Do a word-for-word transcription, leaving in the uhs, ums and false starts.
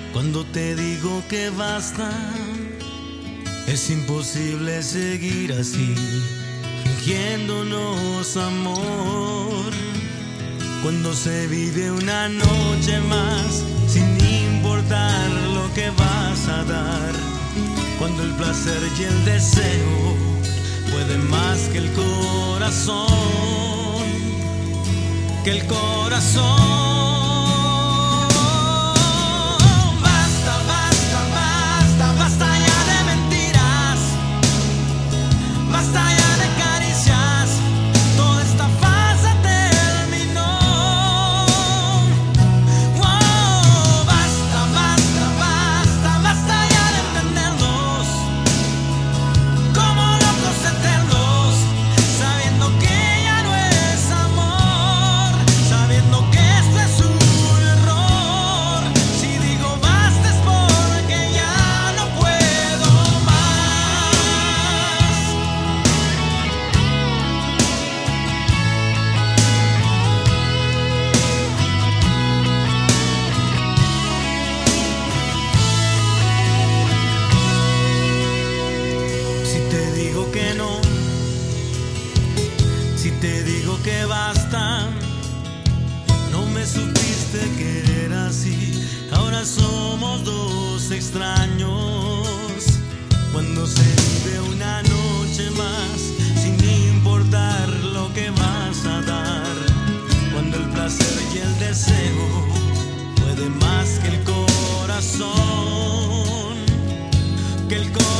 Cuando te digo que basta, es imposible seguir así, fingiéndonos amor. Cuando se vive una noche más, sin importar lo que vas a dar. Cuando el placer y el deseo pueden más que el corazón, que el corazón. Si te digo que basta, no me supiste querer así. Ahora somos dos extraños. Cuando se vive una noche más, sin importar lo que vas a dar. Cuando el placer y el deseo puede más que el corazón, que el corazón.